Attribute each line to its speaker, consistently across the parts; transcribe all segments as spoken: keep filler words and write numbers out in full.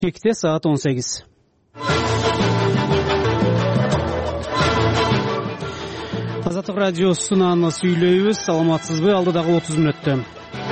Speaker 1: Кекте саат он сегиз. Азаттык радиосунан сүйлөйбүз. Саламатсызбы? Алдыдагы отуз мүнөттө.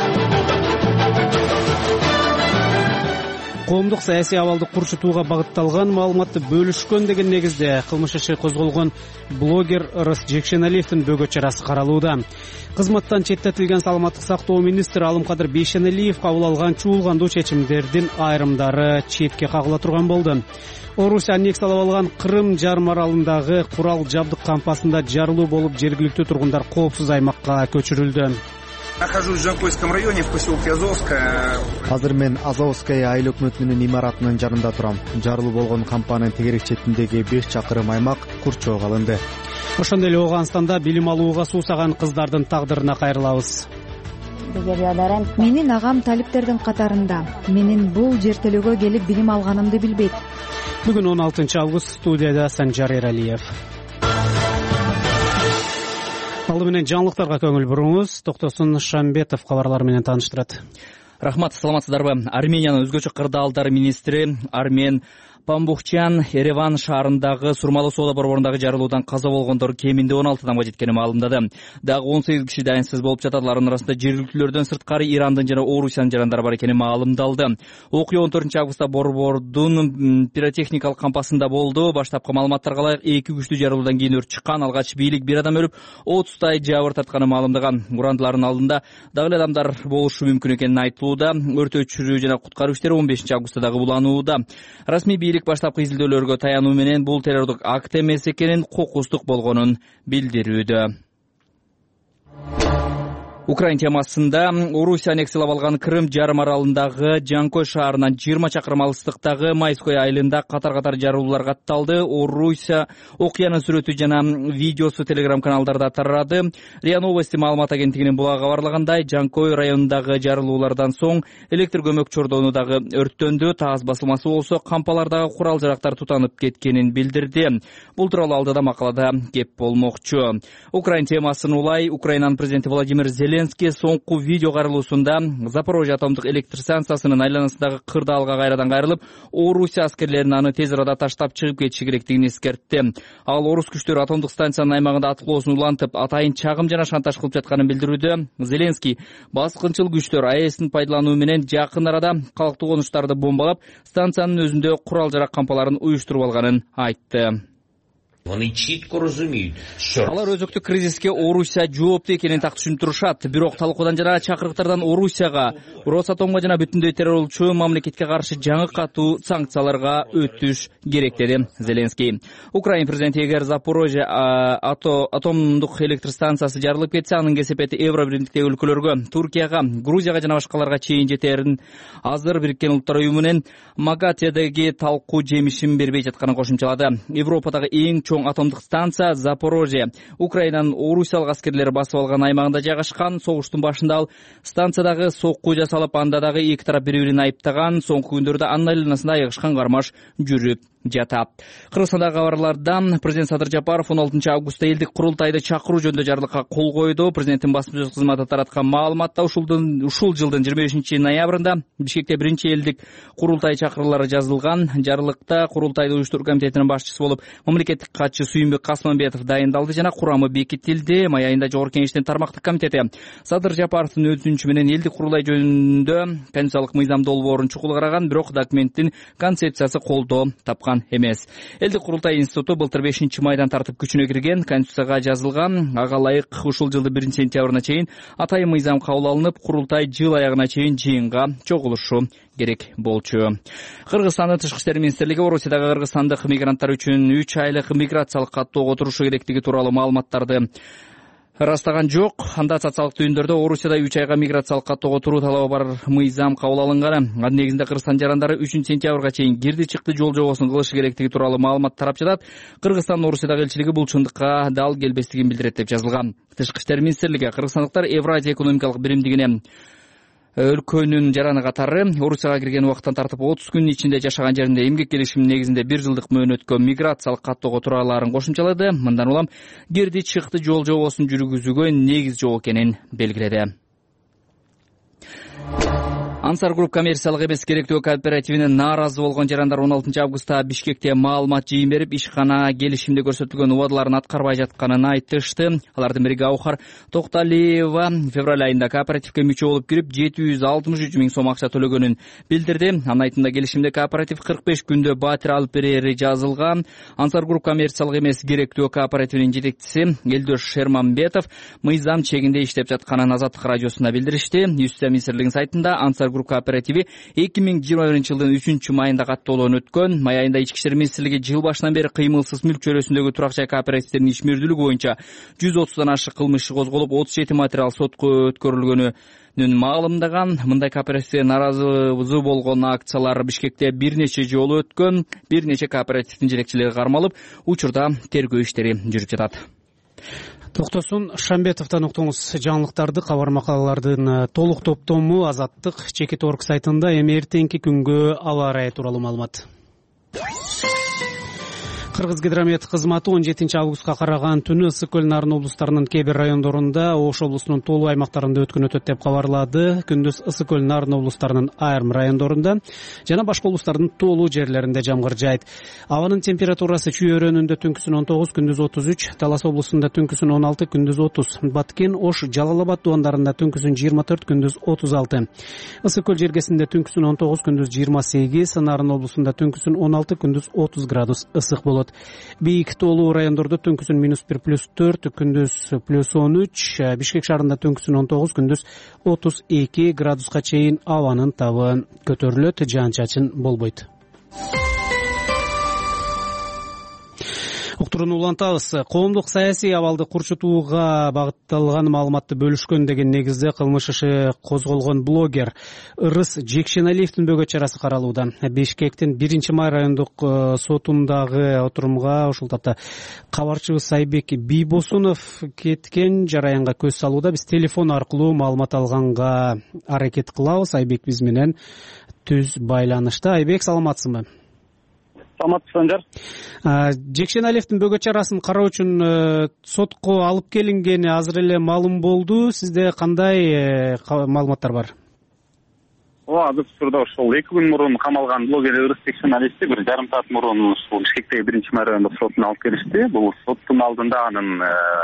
Speaker 1: Коомдук саясий абалды курчутууга багытталган маалыматты бөлүшкөн деген негизде кылмыш иши козголгон блогер Ырыс Жекшеналиевдин бөгөт чарасы каралууда. Кызматтан четтетилген саламаттык сактоо министри Алымкадыр Бейшеналиев кабыл алган чуулгандуу чечимдердин айрымдары четке кагыла турган болду. Орусия аннексиялап алган Крым жарым аралындагы курал жабдык кампасында жарылуу болуп, жергиликтүү тургундар коопсуз аймакка көчүрүлдү.
Speaker 2: Нахожусь в Жанкойском районе, в поселке Азовская.
Speaker 3: Азыр мен Азовская айыл өкмөтүнүн имаратынын жанында турам. Жарылуу болгон кампанын тегерек четиндеги беш чакырым аймак курчоого алынды.
Speaker 1: Ошондой эле Ооганстанда билим алууга суусаган кыздардын тагдырына кайрылабыз.
Speaker 4: Менин агам талиптердин катарында. Менин бул жертөлөгө келип билим алганымды билбейт.
Speaker 1: Бүгүн он алтынчы август, студияда Санжар Эралиев. Алды менен жаңылыктарга көңүл буруңуз. Токтосун Шамбетов кабарлар менен тааныштырат.
Speaker 5: Рахмат, саламатсыздарбы? Армениянын өзгөчө кырдаалдар министри Армен Памбухчан Ереван шаарындагы Сурмалуу соода борборундагы жарылуудан каза болгондор кеминде он алты адамга жеткенин маалымдады. Дагы он сегиз киши дайынсыз болуп жатат. Алардын арасында жергиликтүүлөрдөн сырткары Ирандын жана Орусиянын жарандары бар экени маалымдалды. Окуя он төртүнчү августта борбордун пиротехникалык кампасында болду. Баштапкы маалыматтарга ылайык эки күчтүү жарылуудан кийин өрт чыккан. Алгач бийлик бир адам өлүп, отуздай жабыр тартканы маалымдаган. Урандылардын алдында дагы эле адамдар болушу мүмкүн экени айтылууда. Өрт өчүрүү жана куткаруу иштери он бешинчи августта дагы буланууда. Расмий бийлик баштапкы изилдөөлөргө таянуу менен бул террордук акт эмес экенин, кокустук болгонун билдирүүдө. Украин темасында Орусия аннексиялап алган Крым жарым аралындагы Жанкой шаарынан жыйырма чакырым алыстыктагы Майской айылында катар-катар жарылуулар катталды. Орусия окуянын сүрөтү жана видеосу телеграм каналдарда тарады. РИА Новости маалымат агенттигинин буга кабарлагандай, Жанкой районундагы жарылуулардан соң электр көмөк чордону дагы өрттөндү. Таз басылмасы болсо кампалардагы курал жарактар тутанып кеткенин билдирди. Бул тууралуу алдыда макалада кеп болмокчу. Украин темасын улай Украинанын президенти Владимир Зеленский соңку видео кайрылуусунда Запорожье атомдук электр станциясынын айланасындагы кырдаалга кайрадан кайрылып, Орусия аскерлерин аны тез арада таштап чыгып кетиши керектигин эскертти. Ал орус күчтөрү атомдук станциянын аймагында аткылоосун улантып, атайын чагым жана шантаж кылып жатканын билдирүүдө. Зеленский баскынчыл күчтөр АЭСтин пайдалануу менен жакын арада калктуу конуштарды бомбалап, станциянын өзүндө курал жарак кампаларын уюштуруп алганын айтты. Алар өзөктүк кризиске Орусия жооптуу экенин так түшүнүп турушат. Бирок талкуудан жана чакырыктардан Орусияга, Росатомго жана бүтүндөй террорчу мамлекетке каршы жаңы катуу санкцияларга өтүш керек, деди Зеленский. Украин президенти эгер Запорожье атомдук электр станциясы жарылып кетсе, анын кесепети Евро биримдиктеги өлкөлөргө, Туркияга, Грузияга жана башкаларга чейин жетерин азыр Бириккен Улуттар уюму менен Магатедеги талкуу жемишин бербей жатканын кошумчалады. Европадагы эң чоң атомдук станция Запорожье Украинанын Орусиялык аскерлери басып алган аймагында жайгашкан. Согуштун башында ал станциядагы сокку жасалып, анда дагы эки тарап бири-бирин айыптаган. Соңку күндөрдө анын айланасында айгышкан кармаш жүрүп жатат. Кыргызстандагы кабарлардан президент Садыр Жапаров он алтынчы августта элдик курултайды чакыруу жөнүндө жарлыкка кол койду. Президенттин басма сөз кызматы тараткан маалыматта ушулдун ушул жылдын жыйырма бешинчи ноябрында Бишкекте биринчи элдик курултай чакыруулары жазылган. Жарлыкта курултайды уюштуруу комитетинин башчысы болуп мамлекеттик катчы Сүйүнбек Касманбетов дайындалды жана курамы бекитилди. Май айында Жогорку Кеңештин тармактык комитети Садыр Жапаровдун өтүнүчү менен элдик курултай жөнүндө конституциялык мыйзам долбоорун чукул караган, бирок документтин концепциясы колдоо тапкан эмес. Элдик курултай институту былтыр бешинчи майдан тартып күчүнө кирген, конституцияга жазылган. Ага ылайык ушул жылдын биринчи сентябрына чейин атайын мыйзам кабыл алынып, курултай жыл аягына чейин жыйынга чогулушу керек болчу. Кыргызстандын тышкы иштер министрлиги Орусиядагы кыргызстандык мигранттар үчүн үч айлык миграциялык каттоого турушу керектиги тууралуу маалыматтарды ырастаган жок. Анда социалдык түйүндөрдө Орусияда үч айга миграциялык каттоого туруу талабы бар мыйзам кабыл алынган. Анын негизинде Кыргызстан жарандары үчүнчү сентябрга чейин кирди чыкты жол жобосун кылышы керектиги тууралуу маалымат тарап жатат. Кыргызстандын Орусиядагы элчилиги бул чындыкка дал келбестигин билдирет деп жазылган. Тышкы иштер министрлиги кыргызстандыктар Евразия экономикалык биримдигине өлкөнүн жараны катары Орусияга кирген убакыттан тартып отуз күн ичинде жашаган жеринде эмгек келишиминин негизинде бир жылдык мөөнөткө миграциялык каттоого тураларын кошумчалады. Мындан улам кирди чыкты жол жобосун жүргүзүүгө негиз жок экенин белгиледи. Ансар Групп коммерциялык эмес керектөө кооперативине нааразы болгон жарандар он алтынчы августта Бишкекте маалымат жыйын берип, ишкана келишимде көрсөтүлгөн убадаларын аткарбай жатканын айтышты. Алардын бири Гаухар Токталиева февраль айында кооперативге мүчө болуп кирип, жети жүз алтымыш үч миң сом акча төлөгөнүн билдирди. Анын айтымында келишимде кооператив кырк беш күндө батир алып берери жазылган. Ансар Групп коммерциялык эмес керектөө кооперативинин жетекчиси Элдош Шерманбетов мыйзам чегинде иштеп жатканын Азаттык радиосуна билдиришти. Юстиция министрлигинин сайтында Ансар Групп кооперативи эки миң жыйырма биринчи жылдын үчүнчү майында каттоолон өткөн. Май айында Ички иштер министрлиги жыл башынан бери кыймылсыз мүлк чөйрөсүндөгү турак жай кооперативдердин ишмердүүлүгү боюнча жүз отуздан ашык кылмыш козголуп, отуз жети материал сотко өткөрүлгөнүн маалымдаган. Мындай кооперативге нааразы болгон акциялар Бишкекте бир нече жолу өткөн. Бир нече кооперативдин жетекчилери кармалып, учурда тергөө иштери жүрүп жатат.
Speaker 1: Токтосун Шамбетовдон уктуңуз жаңылыктарды. Кабар макалалардын толук топтому Азаттык Чекит Орг сайтында. Эми эртеңки күнгө аба ырайы тууралуу маалымат. Кыргызгидромет кызматы он жетинчи августка караган түнү Ысык көл Нарын облустарынын кээ бир райондорунда, Ош облусунун толуу аймактарында өткөн өтөт деп кабарлады. Күндүз Ысык көл Нарын облустарынын айрым райондорунда жана башка облустардын толуу жерлеринде жамгыр жаайт. Абанын температурасы Чүй өрөөнүндө түнкүсүн он тогуз, күндүз отуз үч, Талас облусунда түнкүсүн он алты, күндүз отуз, Баткен, Ош, Жалал Абад дубандарында түнкүсүн жыйырма төрт, күндүз отуз алты, Ысык көл жергесинде түнкүсүн он тогуз, күндүз жыйырма сегиз, Нарын облусунда түнкүсүн он алты, күндүз отуз градус ысык болот. Бийик толуу райондордо түнкүсүн минус бир, плюс төрт, күндүз плюс он үч, Бишкек шаарында түнкүсүн он тогуз, күндүз отуз эки градуска чейин абанын табы көтөрүлөт, жаан-чачын болбойт. Уктурууну улантабыз. Коомдук саясий абалды курчутууга багытталган маалыматты бөлүшкөн деген негизде кылмыш иши козголгон блогер Ырыс Жекшеналиевдин бөгөт чарасы каралууда. Бишкектин биринчи май райондук сотундагы отурумга ушул тапта кабарчыбыз Айбек Бийбосунов кеткен жараянга көз салууда. Биз телефон аркылуу маалымат алганга аракет кылабыз. Айбек биз менен түз байланышта. Айбек, саламатсызбы?
Speaker 6: Саламатсыздар.
Speaker 1: Жекшеналиевдин бөгөт чарасын кароо үчүн сотко алып келингени азыр эле маалым болду. Сизде кандай маалыматтар бар?
Speaker 6: Ооба, азыр учурда ошол эки күн мурун камалган блогер Ырыс Жекшеналиевди бир жарым саат мурун ушул Бишкектеги биринчи май райондук сотуна алып келишти. Бул соттун алдында анын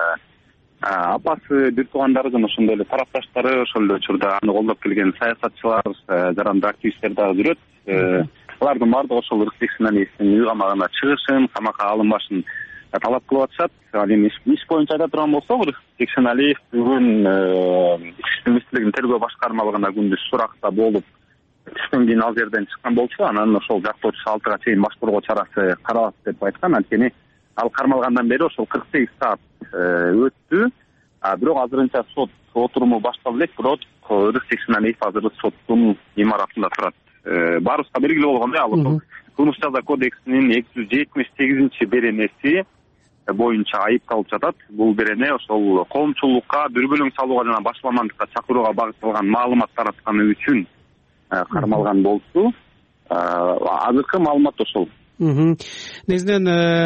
Speaker 6: апасы, бир туугандары жана ошондой эле тарапташтары, ошол эле учурда аны колдоп келген саясатчылар, жарандык активисттер дагы жүрөт. Алардын баардыгы ошол Ырыс Жекшеналиевдин үй камагына чыгышын, камакка алынбашын талап кылып атышат. Ал эми иш боюнча айта турган болсок, Ырыс Жекшеналиев бүгүн Ички иштер министрлигинин тергөө башкармалыгына күндүз суракта болуп, түштөн кийин ал жерден чыккан болчу. Анан ошол жактоочу алтыга чейин башкаруу чарасы каралат деп айткан. Анткени ал кармалгандан бери ошол кырк сегиз саат өттү. Бирок азырынча сот отуруму башталып элек, бирок Ырыс Жекшеналиев азыр соттун имаратында турат. Баарыбызга белгилүү болгондой, ал ошол кылмыш жаза кодексинин эки жүз жетимиш сегизинчи беренеси боюнча айыпталып жатат. Бул берене ошол коомчулукка дүрбөлөң салууга жана башаламандыкка чакырууга багытталган маалымат таратканы үчүн кармалган болчу. Азыркы маалымат ошол.
Speaker 1: Негизинен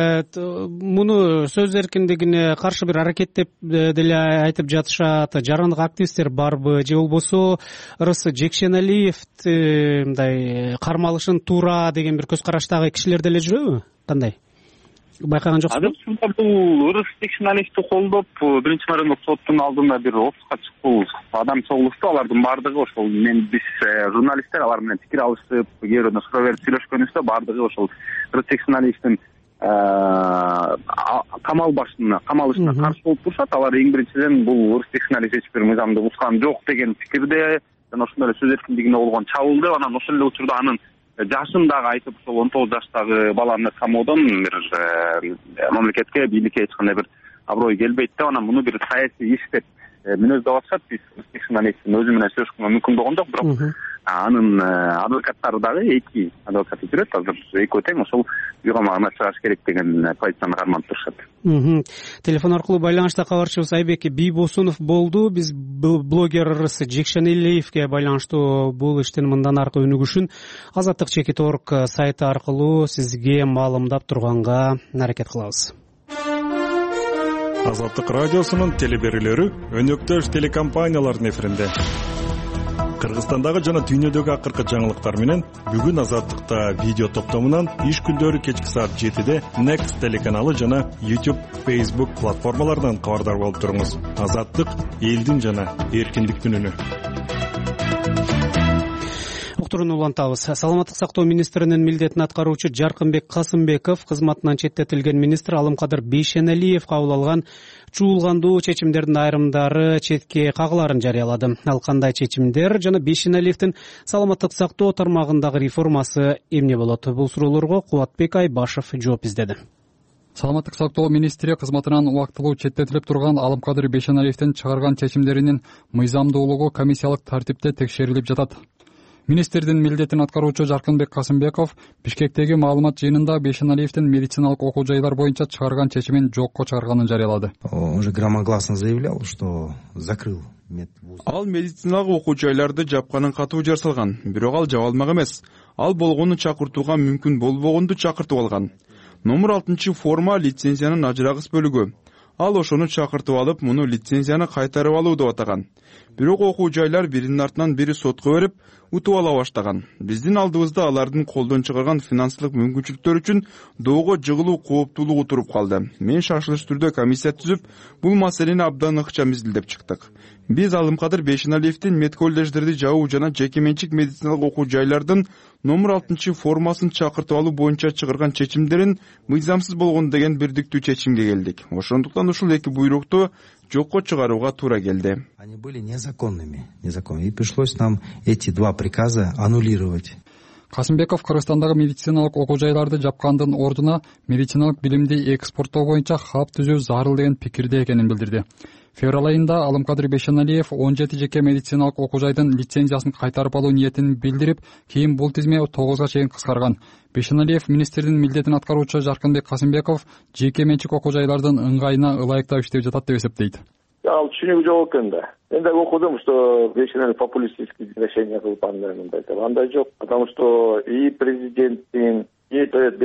Speaker 1: муну сөз эркиндигине каршы бир аракет деп деле айтып жатышат. Жарандык активисттер барбы же болбосо Ырыс Жекшеналиевди мындай кармалышын туура деген бир көз караштагы кишилер деле жүрөбү? Кандай? Байкаган жоксузбу?
Speaker 6: Азыр бул Ырыс Жекшеналиевди колдоп биринчи май райондук соттун алдында бир отузга чыккул адам чогулушту. Алардын баардыгы ошол мен биз журналисттер алар менен пикир алышып, кээ бирөөнө суроо берип сүйлөшкөнүбүздө баардыгы ошол Ырыс Жекшеналиевдин камал башына, камалышына каршы болуп турушат. Алар эң биринчиден бул Ырыс Жекшеналиев эч бир мыйзамды бузган жок деген пикирде, жана ошондой эле сөз эркиндигине болгон чабуул деп, анан ошол эле учурда анын жашын дагы айтып, ошол он тогуз жаштагы баланы камоодон бир мамлекетке, бийликке эч кандай бир аброй келбейт деп, анан муну бир саясий иш деп мүнөздөп атышат. Биз Жекшеналиевдин өзү менен сүйлөшкөнгө мүмкүн болгон жок, бирок анын адвокаттары дагы эки адвокаты жүрөт. Азыр экөө тең ошол үй камагына чыгаш керек деген позицияны карманып турушат.
Speaker 1: Телефон аркылуу байланышта кабарчыбыз Айбек Бийбосунов болду. Биз блогер Ырыс Жекшеналиевге байланыштуу бул иштин мындан аркы өнүгүшүн Азаттык Чекит Орг сайты аркылуу сизге маалымдап турганга аракет кылабыз.
Speaker 7: Азаттык радиосунун телеберүүлөрү өнөктөш телекомпаниялардын эфиринде. Кыргызстандагы жана дүйнөдөгү акыркы жаңылыктар менен бүгүн Азаттыкта видео топтомунан иш күндөрү кечки саат жетиде Next телеканалы жана YouTube, Facebook платформаларынан кабардар болуп туруңуз. Азаттык элдин жана эркиндиктин үнү.
Speaker 1: Уктурууну улантабыз. Саламаттык сактоо министринин милдетин аткаруучу Жаркынбек Касымбеков кызматынан четтетилген министр Алымкадыр Бейшеналиев кабыл алган чуулгандуу чечимдердин айрымдары четке кагыларын жарыялады. Ал кандай чечимдер жана Бейшеналиевдин саламаттык сактоо тармагындагы реформасы эмне болот? Бул суроолорго Кубатбек Айбашев жооп издеди.
Speaker 8: Саламаттык сактоо министри кызматынан убактылуу четтетилип турган Алымкадыр Бейшеналиевдин чыгарган чечимдеринин мыйзамдуулугу комиссиялык тартипте текшерилип жатат. Министрдин милдетин аткаруучу Жаркынбек Касымбеков Бишкектеги маалымат жыйынында Бейшеналиевдин медициналык окуу жайлар боюнча чыгарган чечимин жокко чыгарганын жарыялады.
Speaker 9: Он же громогласно заявлял, что закрыл медвуз.
Speaker 10: Ал медициналык окуу жайларды жапканын катуу жар салган, бирок ал жаба алмак эмес. Ал болгону чакыртууга мүмкүн болбогонду чакыртып алган. Номер алтынчы форма лицензиянын ажырагыс бөлүгү. Ал ошону чакыртып алып, муну лицензияны кайтарып алуу деп атаган. Бирок окуу жайлар биринин артынан бири сотко берип, утуп ала баштаган. Биздин алдыбызда алардын колдон чыгарган финансылык мүмкүнчүлүктөр үчүн доого жыгылуу кооптуулугу туруп калды. Мен шашылыш түрдө комиссия түзүп, бул маселени абдан ыкчам изилдеп чыктык. Биз Алымкадыр Бейшеналиевдин медколлеждерди жабуу жана жеке менчик медициналык окуу жайлардын номер алтынчы формасын чакыртып алуу боюнча чыгарган чечимдерин мыйзамсыз болгон деген бирдиктүү чечимге келдик. Ошондуктан ушул эки буйрукту жокко чыгарууга туура келди.
Speaker 9: Они были незаконными, незаконными, и пришлось нам эти два приказа аннулировать.
Speaker 8: Касымбеков Кыргызстандагы медициналык окуу жайларды жапкандын ордуна медициналык билимди экспорттоо боюнча хаб түзүү зарыл деген пикирде экенин билдирди. Февраль айында Алымкадыр Бейшеналиев он жети жеке медициналык окуу жайдын лицензиясын кайтарып алуу ниетин билдирип, кийин бул тизме тогузга чейин кыскарган. Бейшеналиев министрдин милдетин аткаруучу Жаркынбек Касымбеков жеке менчик окуу жайлардын ыңгайына ылайыктап иштеп жатат деп эсептейт.
Speaker 11: Ал түшүнүгү жок экен да. Мен да окудум, что Бейшеналиев популистические решения кылып андай андай жок, потому что и президенттин и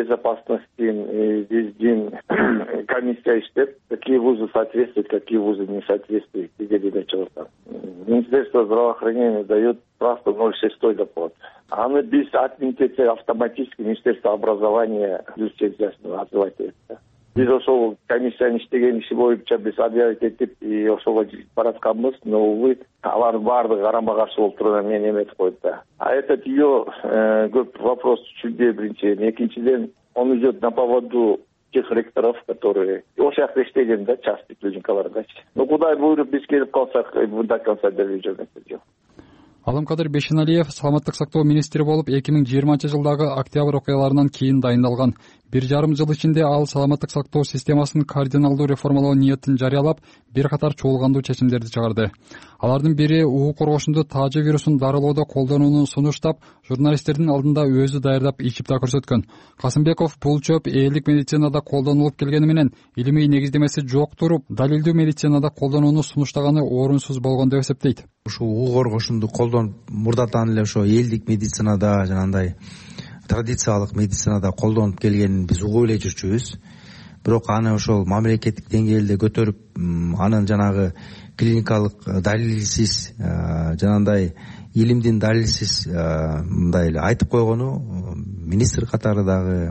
Speaker 11: безопасности виздин комиссия иштеп, какие вузы соответствуют, какие вузы не соответствуют, где задача. Министерство здравоохранения дает просто ноль шесть доклад. А мы без отменить автоматически Министерство образования лицензиясын отзывать это. Биз ошол комиссиянын иштеген иши боюнча биз объявить этип, и ошого баратканбыз, но увы, алардын баардыгы карама каршы болуп туруп мени эметип койду да. А этот ее көп вопрос түшүндү биринчи, экинчиден он идет на поводу тех ректоров, которые ошол жакта иштеген да, частный клиникаларда. Ну кудай буйруп биз келип калсак, до конца бербей жүргөнбүз.
Speaker 8: Алымкадыр Бейшеналиев саламаттык сактоо министри болуп эки миң жыйырманчы жылдагы октябрь окуяларынан кийин дайындалган. Бир жарым жыл ичинде ал саламаттык сактоо системасын кардиналдуу реформалоо ниетин жарыялап, бир катар чуулгандуу чечимдерди чыгарды. Алардын бири уу коргошунду таажы вирусун дарылоодо колдонууну сунуштап, журналисттердин алдында өзү даярдап ичип да көрсөткөн. Касымбеков бул чөп элдик медицинада колдонулуп келгени менен илимий негиздемеси жок туруп, далилдүү медицинада колдонууну сунуштаганы орунсуз болгон деп эсептейт.
Speaker 9: Ушу уу коргошунду колдонуп, мурдатан эле ошо элдик медицинада жанагындай традициялык медицинада колдонуп келгенин биз угуп эле жүрчүбүз. Бирок аны ошол мамлекеттик деңгээлде көтөрүп, анын жанагы клиникалык далилсиз, жанагындай илимдин далилсиз мындай эле айтып койгону министр катары дагы,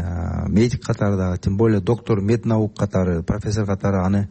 Speaker 9: медик катары дагы, тем более доктор меднаук катары, профессор катары аны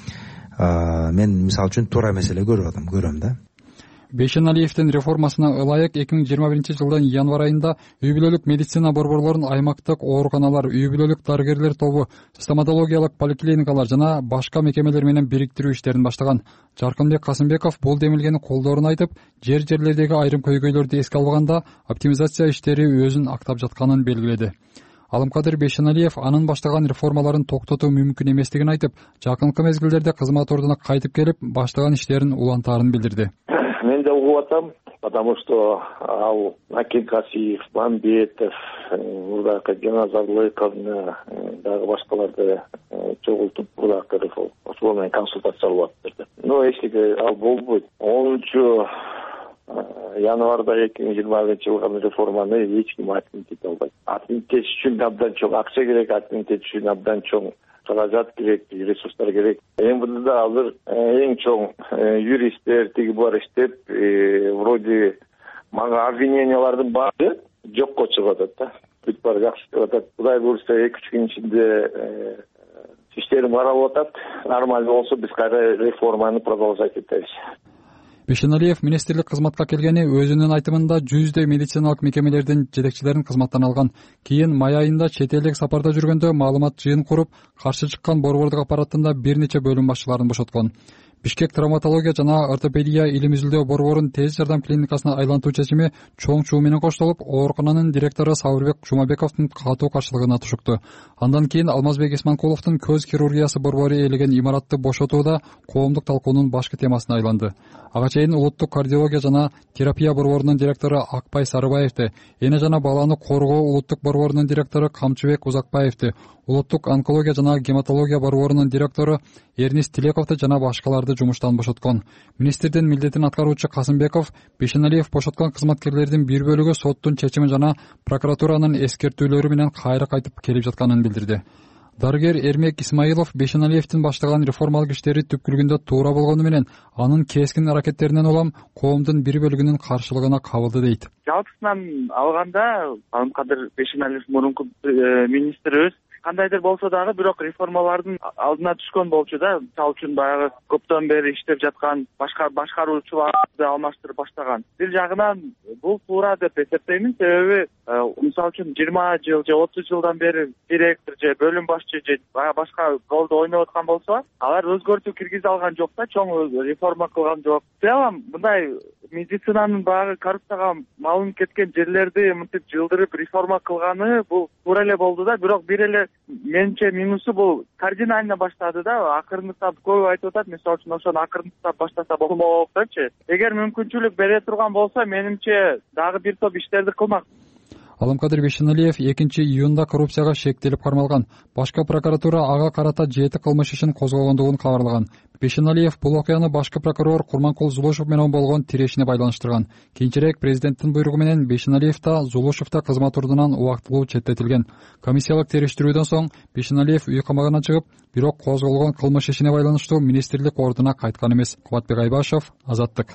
Speaker 9: мен мисалы үчүн туура эмес эле көрүп атам, көрөм да.
Speaker 8: Бейшеналиевдин реформасына ылайык эки миң жыйырма биринчи жылдын январь айында үй бүлөлүк медицина борборлорун аймактык ооруканалар, үй бүлөлүк дарыгерлер тобу, стоматологиялык поликлиникалар жана башка мекемелер менен бириктирүү иштерин баштаган. Жаркынбек Касымбеков бул демилгени колдоорун айтып, жер-жерлердеги айрым көйгөйлөрдү эске албаганда оптимизация иштери өзүн актап жатканын белгиледи. Алымкадыр Бейшеналиев анын баштаган реформаларын токтотуу мүмкүн эместигин айтып, жакынкы мезгилдерде кызмат ордуна кайтып келип, баштаган иштерин улантаарын билдирди.
Speaker 11: Мен да угуп атам, потому что ал Накен Касиев, Мамбетов, мурдакы Жаназарлыковны, дагы башкаларды чогултуп мурдакы реформа, ошол менен консультация алып атты. Но эчтеке ал болбойт. онунчу январда эки миң жыйырма биринчи жылгы реформаны эч ким отменить эте албайт. Отменить үчүн абдан чоң акча керек, отменить үчүн абдан чоң каражат керек, ресурстар керек. МВДда азыр эң чоң юристтер тиги булар иштеп, вроде мага обвинениялардын баары жокко чыгып атат да. Бүт баары жакшы деп атат. Кудай буюрса эки үч күн ичинде иштерим каралып атат. Нормально болсо биз кайра реформаны продолжать этебиз.
Speaker 8: Бейшеналиев министрлик кызматка келгени өзүнүн айтымында жүздөй медициналык мекемелердин жетекчилерин кызматтан алган. Кийин май айында чет элдик сапарда жүргөндө маалымат жыйын куруп, каршы чыккан борбордук аппаратында бир нече бөлүм башчыларын бошоткон. Бишкек травматология жана ортопедия илим изилдөө борборун тез жардам клиникасына айлантуу чечими чоң чуу менен коштолуп, оорукананын директору Сабырбек Жумабековдун катуу каршылыгына тушукту. Андан кийин Алмазбек Исманкуловдун көз хирургиясы борбору ээлеген имаратты бошотууда коомдук талкуунун башкы темасына айланды. Ага чейин улуттук кардиология жана терапия борборунун директору Акпай Сарыбаевди, эне жана баланы коргоо улуттук борборунун директору Камчыбек Узакбаевди, улуттук онкология жана гематология борборунун директору Эрнис Тилековду жана башкаларды жумуштан бошоткон. Министрдин милдетин аткаруучу Касымбеков Бейшеналиев бошоткон кызматкерлердин бир бөлүгү соттун чечими жана прокуратуранын эскертүүлөрү менен кайра кайтып келип жатканын билдирди. Дарыгер Эрмек Исмаилов Бейшеналиевдин баштаган реформалык иштери түпкүлүгүндө туура болгону менен анын кескин аракеттеринен улам коомдун бир бөлүгүнүн каршылыгына кабылды дейт.
Speaker 12: Жалпысынан алганда Алымкадыр Бейшеналиев мурунку министрибиз кандайдыр болсо дагы бирок реформалардын алдына түшкөн болчу да. Мисалы үчүн баягы көптөн бери иштеп жаткан башка башкаруучуларды алмаштырып баштаган. Бир жагынан бул туура деп эсептеймин, себеби мисалы үчүн жыйырма жыл же отуз жылдан бери директор же бөлүм башчы же башка ролдо ойноп аткан болсо, алар өзгөртүү киргизе алган жок да, чоң реформа кылган жок. Целом мындай медицинанын баягы коррупцияга малынып кеткен жерлерди мынтип жылдырып реформа кылганы бул туура эле болду да, бирок бир эле менимче минусу бул кардинально баштады да. Акырындап көп айтып атат, мисалы үчүн ошону акырындап баштаса болмок депчи. Эгер мүмкүнчүлүк бере турган болсо, менимче дагы бир топ иштерди кылмак.
Speaker 8: Алымкадыр Бейшеналиев экинчи июнда коррупцияга шектелип кармалган. Башкы прокуратура ага карата жети кылмыш ишин козгогондугун кабарлаган. Бейшеналиев бул окуяны башкы прокурор Курманкул Зулушев менен болгон тирешине байланыштырган. Кийинчерээк президенттин буйругу менен Бейшеналиев да, Зулушев да кызмат ордунан убактылуу четтетилген. Комиссиялык териштирүүдөн соң Бейшеналиев үй камагына чыгып, бирок козголгон кылмыш ишине байланыштуу министрлик ордуна кайткан эмес. Кубатбек Айбашев, Азаттык.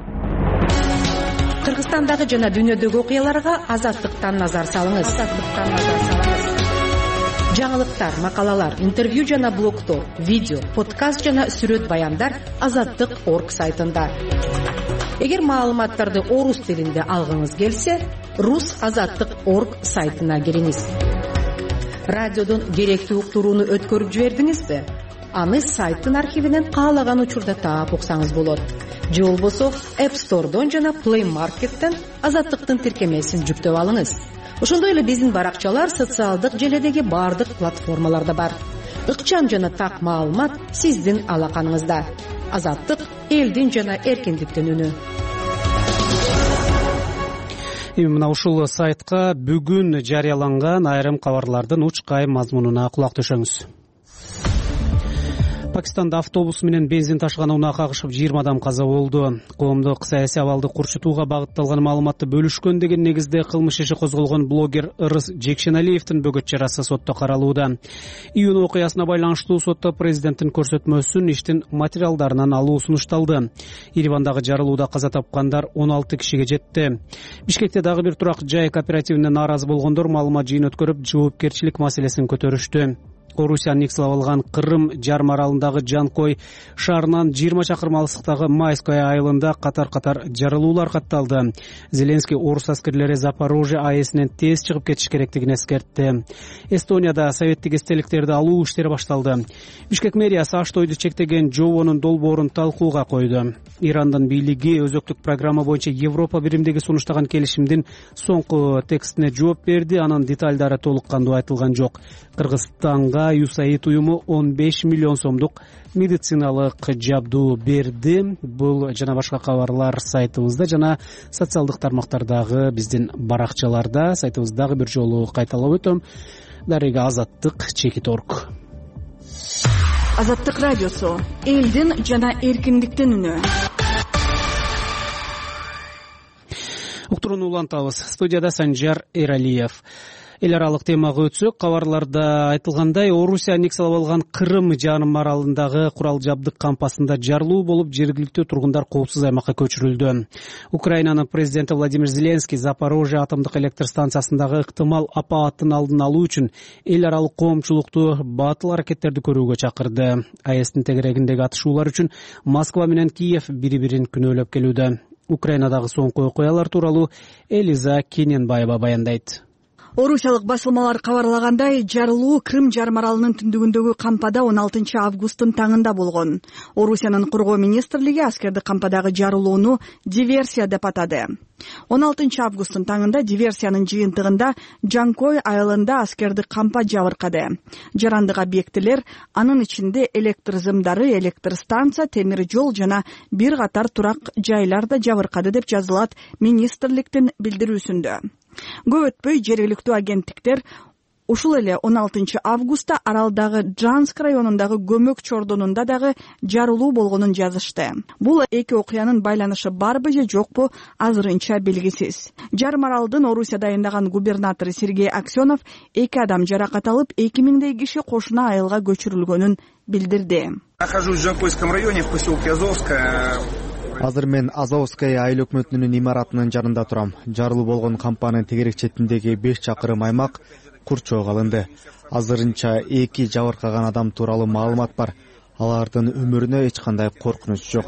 Speaker 13: Кыргызстандагы жана дүйнөдөгү окуяларга Азаттыктан назар салыңыз. Азаттыктан назар салыңыз. Жаңылыктар, макалалар, интервью жана блогтор, видео, подкаст жана сүрөт баяндар азаттык точка орг сайтында. Эгер маалыматтарды орус тилинде алгыңыз келсе, рус азаттык точка орг сайтына кириңиз. Радиодон керектүү уктурууну өткөрүп жибердиңизби? Аны сайттын архивинен каалаган учурда таап уксаңыз болот. Же болбосо App Store'дон жана Play Market'тен Азаттыктын тиркемесин жүктөп алыңыз. Ошондой эле биздин баракчалар социалдык желедеги бардык платформаларда бар. Ыкчам жана так маалымат сиздин алаканыңызда. Азаттык элдин жана эркиндиктин үнү.
Speaker 1: Эми мына ушул сайтка бүгүн жарыяланган айрым кабарлардын учкай мазмунуна кулак төшөңүз. Пакистанда автобус менен бензин ташыган унаа кагышып жыйырма адам каза болду. Коомдук саясий абалды курчутууга багытталган маалыматты бөлүшкөн деген негизде кылмыш иши козголгон блогер Ырыс Жекшеналиевдин бөгөт чарасы сотто каралууда. Июнь окуясына байланыштуу сотто президенттин көрсөтмөсүн иштин материалдарынан алуу сунушталды. Еревандагы жарылууда каза тапкандар он алты кишиге жетти. Бишкекте дагы бир турак жай кооперативине нааразы болгондор маалымат жыйын өткөрүп, жоопкерчилик маселесин көтөрүштү. Орусияны никселеп алган Кырым жарым аралындагы Жанкой шаарынан жыйырма чакырым алыстыктагы Майская айылында катар-катар жарылуулар катталды. Зеленский орус аскерлери Запорожье АЭСинен тез чыгып кетиш керектигин эскертти. Эстонияда советтик эстеликтерди алуу иштери башталды. Бишкек мэриясы Аштойду чектеген жобонун долбоорун талкууга койду. Ирандын бийлиги өзөктүк программа боюнча Европа биримдиги сунуштаган келишимдин соңку текстине жооп берди. Анын деталдары толук кандуу айтылган жок. Кыргызстанга ю эс эй ай уюму он беш миллион сомдук медициналык жабдуу берди. Бул жана башка кабарлар сайтыбызда жана социалдык тармактардагы биздин баракчаларда. Сайтыбыздагы бир жолу кайталап өтөм. Дарыга азаттык чекит точка орг.
Speaker 14: Азаттык радиосу элдин жана эркиндиктин үнү.
Speaker 1: Уктурууну улантабыз. Студияда Санжар Эралиев. эл аралык темага өтсөк, кабарларда айтылгандай, Орусия аннексиялап алган Кырым жарым аралындагы курал жабдык кампасында жарылуу болуп, жергиликтүү тургундар коопсуз аймакка көчүрүлдү. Украинанын президенти Владимир Зеленский Запорожье атомдук электр станциясындагы ыктымал апааттын алдын алуу үчүн эл аралык коомчулукту батыл аракеттерди көрүүгө чакырды. АЭСтин тегерегиндеги атышуулар үчүн Москва менен Киев бири-бирин күнөөлөп келүүдө. Украинадагы соңку окуялар тууралуу Элиза Кененбаева баяндайт.
Speaker 14: Орусиялык басылмалар кабарлагандай, жарылуу Крым жарым аралынын түндүгүндөгү кампада он алтынчы августтун таңында болгон. Орусиянын коргоо министрлиги аскерди кампадагы жарылууну диверсия деп атады. он алтынчы августтун таңында диверсиянын жыйынтыгында Жанкой айылында аскерди кампа жабыркады. Жарандык объектилер, анын ичинде электр зымдары, электр станция, темир жол жана бир катар турак жайлар да жабыркады деп жазылат министрликтин билдирүүсүндө. Көп өтпөй жергиликтүү агенттиктер ушул эле он алтынчы августта аралдагы Джанск районундагы көмөк чордонунда дагы жарылуу болгонун жазышты. Бул эки окуянын байланышы барбы же жокпу азырынча белгисиз. Жарым аралдын Орусия дайындаган губернатору Сергей Аксенов эки адам жаракат алып, эки миңдей киши кошуна айылга көчүрүлгөнүн билдирди.
Speaker 2: Нахожусь в Жанкойском районе в поселке Азовская.
Speaker 3: Азыр мен Азовская айыл өкмөтүнүн имаратынын жанында турам. Жарылуу болгон кампанын тегерек четиндеги беш чакырым аймак курчоого алынды. Азырынча эки жабыркаган адам тууралуу маалымат бар. Алардын өмүрүнө эч кандай коркунуч жок.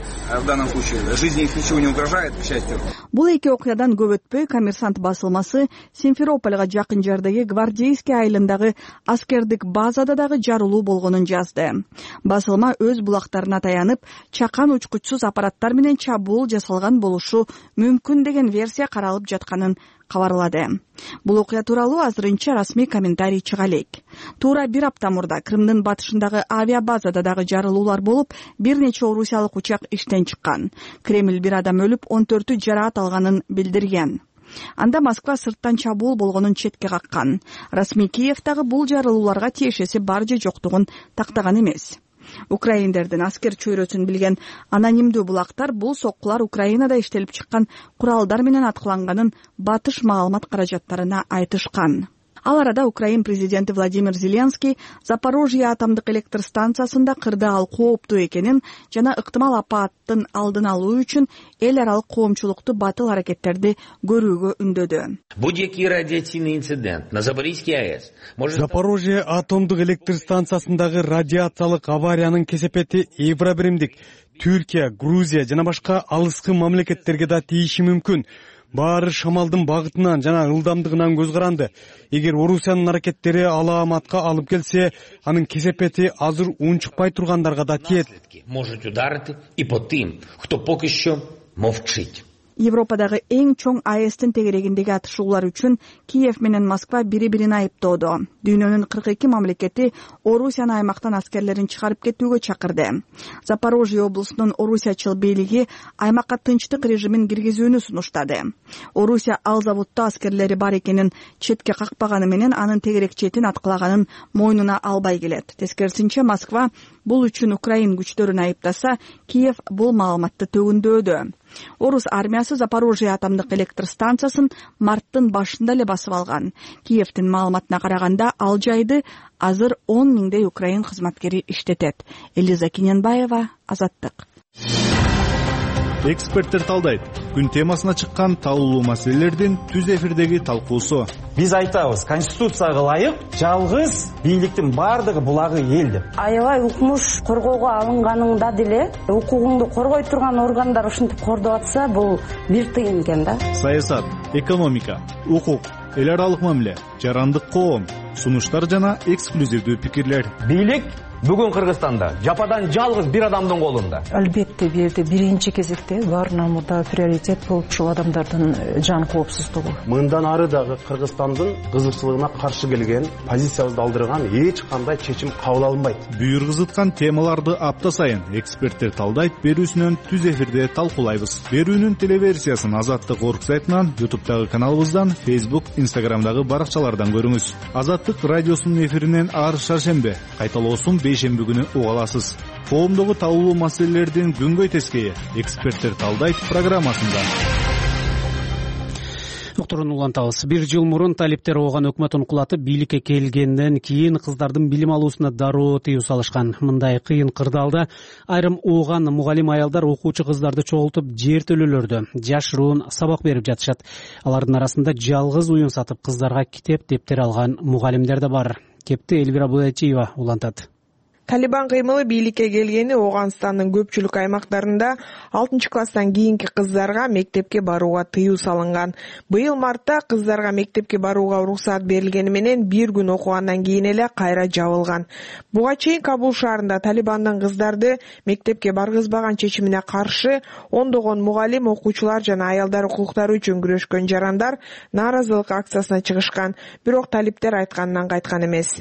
Speaker 2: В данном случае жизни их ничего не угрожает, к счастью.
Speaker 14: Бул эки окуядан көп өтпөй Коммерсант басылмасы Симферопольга жакын жардагы Гвардейский айылындагы аскердик базада дагы жарылуу болгонун жазды. Басылма өз булактарына таянып, чакан учкучсуз аппараттар менен чабуул жасалган болушу мүмкүн деген версия каралып жатканын кабарлады. Бул окуя тууралуу азырынча расмий комментарий чыга элек. Туура бир апта мурда Крымдын батышындагы авиабазада дагы жарылуулар болуп, бир нече орусиялык учак иштен чыккан. Кремль бир адам өлүп, он төртү жараат алганын билдирген. Анда Москва сырттан чабуул болгонун четке каккан. Расмий Киев дагы бул жарылууларга тиешеси бар же жоктугун тактаган эмес. Украиндердин аскер чөйрөсүн билген анонимдүү булактар бул соккулар Украинада иштелип чыккан куралдар менен аткыланганын батыш маалымат каражаттарына айтышкан. Ал арада Украин президенти Владимир Зеленский Запорожье атомдук электр станциясында кырдаал кооптуу экенин жана ыктымал апааттын алдын алуу үчүн эл аралык коомчулукту батыл аракеттерди көрүүгө үндөдү.
Speaker 15: Будь-який радиацийный инцидент на Запорожье АЭС может...
Speaker 16: Запорожье атомдук электр станциясындагы радиациялык авариянын кесепети Евробиримдик, Түркия, Грузия жана башка алыскы мамлекеттерге да тийиши мүмкүн. Баары шамалдын багытынан жана ылдамдыгынан көз каранды. Эгер Орусиянын аракеттери алааматка алып келсе, анын кесепети азыр унчукпай тургандарга да тиет.
Speaker 15: Может ударить и по тем, кто пока еще молчит.
Speaker 14: Европадагы эң чоң АЭСтин тегерегиндеги атышуулар үчүн Киев менен Москва бири-бирин айыптоодо. Дүйнөнүн кырк эки мамлекети Орусияны аймактан аскерлерин чыгарып кетүүгө чакырды. Запорожье облусунун орусиячыл бийлиги аймакка тынчтык режимин киргизүүнү сунуштады. Орусия ал заводдо аскерлери бар экенин четке какпаганы менен анын тегерек четин аткылаганын мойнуна албай келет. Тескерисинче Москва бул үчүн Украин күчтөрүн айыптаса, Киев бул маалыматты төгүндөөдү. Орус армиясы Запорожье атомдук электр станциясын марттын башында эле басып алган. Киевдин маалыматына караганда, ал жайды азыр он миңдей Украин кызматкери иштетет. Элиза Кененбаева, Азаттык.
Speaker 17: Эксперттер талдайт. Күн темасына чыккан талкуулуу маселелердин түз эфирдеги талкуусу.
Speaker 18: Биз айтабыз, конституцияга ылайык жалгыз бийликтин бардыгы булагы эл деп.
Speaker 19: Аябай укмуш коргоого алынганыңда деле укугуңду коргой турган органдар ушинтип кордоп атса, бул бир тыйын экен да.
Speaker 17: Саясат, экономика, укук, эл аралык мамиле, жарандык коом, сунуштар жана эксклюзивдүү пикирлер.
Speaker 18: Бийлик бүгүн Кыргызстанда жападан жалгыз бир адамдын колунда.
Speaker 20: Албетте, бул жерде биринчи кезекте баарынан мурда приоритет болуп ушул адамдардын жан коопсуздугу.
Speaker 21: Мындан ары дагы Кыргызстандын кызыкчылыгына каршы келген, позициябызды алдырган эч кандай чечим кабыл алынбайт.
Speaker 17: Буйргызыткан темаларды апта сайын эксперттер талдайт, берүүсүнөн түз эфирде талкуулайбыз. Берүүнүн телеверсиясын Азаттык орг сайтынан, ютубтагы каналыбыздан, Facebook, Instagramдагы баракчалардан көрүңүз. Азаттык радиосунун эфиринен ар шаршембе, кайталоосун бейшемби күнү уга аласыз. Коомдогу талкуулуу маселелердин күнгөй тескейи эксперттер талдайт программасында.
Speaker 1: докторун улантабыз. Бир жыл мурун талиптер ооган өкмөт ункулатып бийликке келгенден кийин кыздардын билим алуусуна дароо тыюу салышкан. Мындай кыйын кырдаалда айрым ооган мугалим аялдар окуучу кыздарды чогултуп жертөлөлөрдө жашыруун сабак берип жатышат. Алардын арасында жалгыз уюн сатып кыздарга китеп дептер алган мугалимдер да бар. Кепти Эльвира Будайчиева улантат.
Speaker 4: Талибан кыймылы бийликке келгени Ооганстандын көпчүлүк аймактарында алтынчы класстан кийинки кыздарга мектепке барууга тыюу салынган. Быйыл мартта кыздарга мектепке барууга уруксаат берилгени менен бир күн окугандан кийин эле кайра жабылган. Буга чейин Кабул шаарында Талибандын кыздарды мектепке баргызбаган чечимине каршы ондогон мугалим, окуучулар жана аялдар укуктары үчүн күрөшкөн жарандар нааразылык акциясына чыгышкан. Бирок талиптер айтканынан кайткан эмес.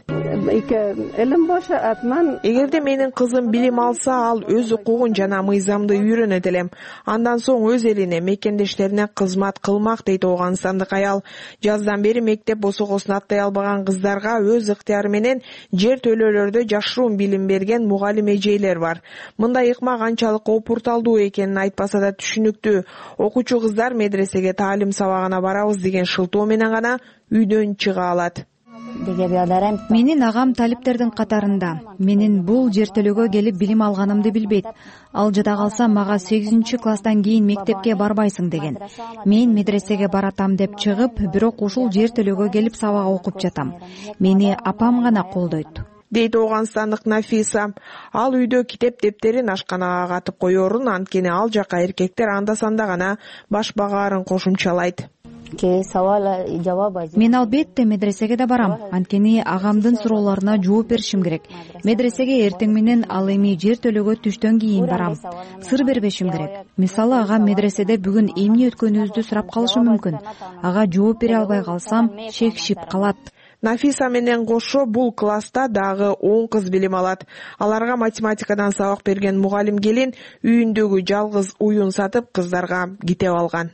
Speaker 4: Эгерде менин кызым билим алса, ал өз укугун жана мыйзамды үйрөнөт элем. Андан соң өз элине, мекендештерине кызмат кылмак, дейт Ооганстандык аял. Жаздан бери мектеп босогосун аттай албаган кыздарга өз ыктыяры менен жер төлөөлөрдө жашыруун билим берген мугалим эжейлер бар. Мындай ыкма канчалык опурталдуу экенин айтпаса да түшүнүктүү. Окуучу кыздар медресеге таалим сабагына барабыз деген шылтоо менен гана үйдөн чыга алат.
Speaker 22: Менин агам талиптердин катарында. Менин бул жертөлөгө келип билим алганымды билбейт. Ал жада калса мага сегизинчи класстан кийин мектепке барбайсың деген. Мен медресеге баратам деп чыгып, бирок ушул жертөлөгө келип сабак окуп жатам. Мени апам гана колдойт,
Speaker 4: дейт Ооганстандык Нафиса. Ал үйдө китеп дептерин ашканага катып коерун, анткени ал жака эркектер анда-санда гана баш багаарын кошумчалайт.
Speaker 22: Мен албетте медресеге да барам, анткени агамдын суроолоруна жооп беришим керек. Медресеге эртең менен, ал эми жер төлөгө түштөн кийин барам. Сыр бербешим керек. Мисалы, агам медреседе бүгүн эмне өткөнүбүздү сурап калышы мүмкүн. Ага жооп бере албай калсам, чекишип калат.
Speaker 4: Нафиса менен кошо бул класста дагы он кыз билим алат. Аларга математикадан сабак берген мугалим келин үйүндөгү жалгыз уюн сатып кыздарга китеп алган.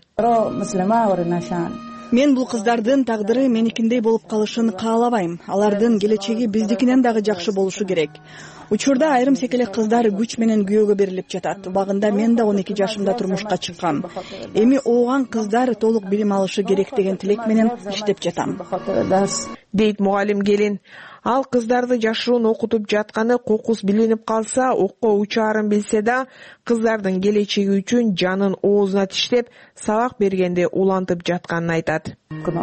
Speaker 14: Мен бул кыздардын тагдыры меникиндей болуп калышын каалабайм. Алардын келечеги биздикинен дагы жакшы болушу керек. Учурда айрым секелек кыздар күч менен күйөөгө берилип жатат. Убагында мен да он эки жашымда турмушка чыккам. Эми ооган кыздар толук билим алышы керек деген тилек менен иштеп жатам, дейт мугалим келин. Ал кыздарды жашыруун окутуп жатканы кокус билинип калса, окко учаарын билсе да, кыздардын келечеги үчүн жанын оозуна тиштеп, сабак бергенде улантып жатканын айтат.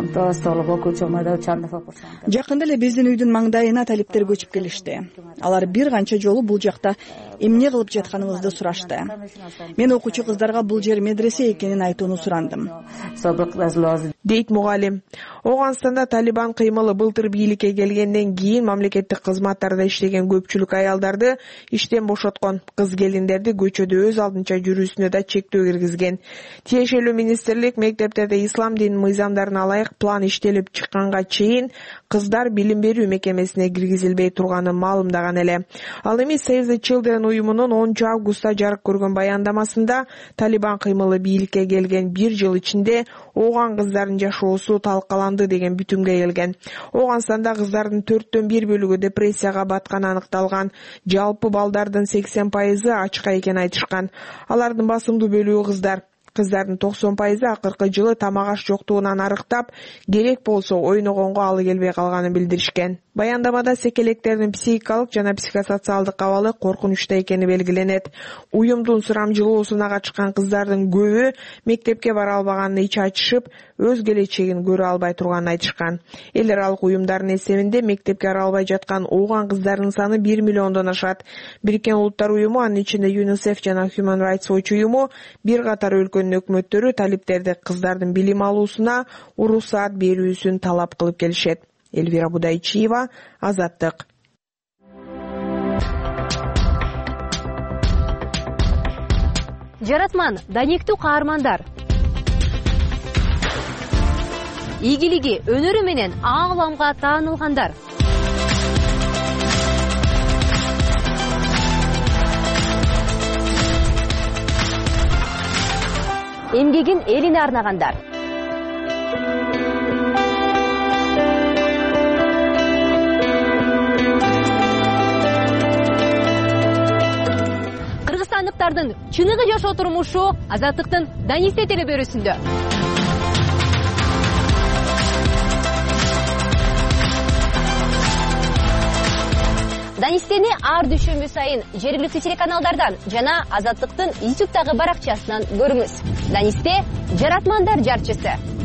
Speaker 14: Жакында эле биздин үйдүн маңдайына талиптер көчүп келишти. Алар бир канча жолу бул жакта эмне кылып жатканыбызды сурашты. Мен окуучу кыздарга бул жер медресе экенин айтууну сурандым, дейт мугалим. Ооганстанда Талибан кыймылы былтыр бийликке келгенден кийин мамлекеттик кызматтарда иштеген көпчүлүк аялдарды иштен бошоткон. Кыз келиндерди көчөдө өз алдынча жүрүүсүнө да чектөө киргизген. Тиешелүү министрлик мектептерде ислам динин мыйзамдарына ылайык план иштелип чыкканга чейин кыздар билим берүү мекемесине киргизилбей турганын маалымдаган эле. Ал эми Save the Children уюмунун онунчу августта жарык көргөн баяндамасында Талибан кыймылы бийликке келген бир жыл ичинде ооган кыздардын жашоосу талкаланды деген бүтүмгө келген. Ооганстанда кыздардын төрттөн бир бөлүгү депрессияга батканы аныкталган. Жалпы балдардын сексен пайызы ачка экенин айтышкан. Алардын басымдуу бөлүгү кыздар. Кыздардын токсон пайызы акыркы жылы тамак аш жоктугунан арыктап, керек болсо ойногонго алы келбей калганын билдиришкен. Баяндамада секелектердин психикалык жана психосоциалдык абалы коркунучта экени белгиленет. Уюмдун сурамжылоосуна катышкан кыздардын көбү мектепке бара албаганын ичи ачышып, өз келечегин көрө албай турганын айтышкан. Эл аралык уюмдардын эсебинде мектепке бара албай жаткан ооган кыздардын саны бир миллиондон ашат. Бириккен Улуттар уюму, анын ичинде ЮНИСЕФ жана Human Rights Watch уюму бир катар өлкөнүн өкмөттөрү талиптерди кыздардын билим алуусуна уруксаат берүүсүн талап кылып келишет. Эльвира Будайчиева, Азаттык.
Speaker 23: Жаратман, данектүү каармандар. Ийгилиги, өнөрү менен аңламга таанылгандар. Эмгегин элине арнагандар. Кыргызстандыктардын чыныгы жашоо турмушу Азаттыктын Данисте телебөрүсүндө. беренени ар дүйшөмбү сайын жергиликтүү телеканалдардан жана Азаттыктын ютубтагы баракчасынан көрүңүз. Данисте жаратмандар жарчысы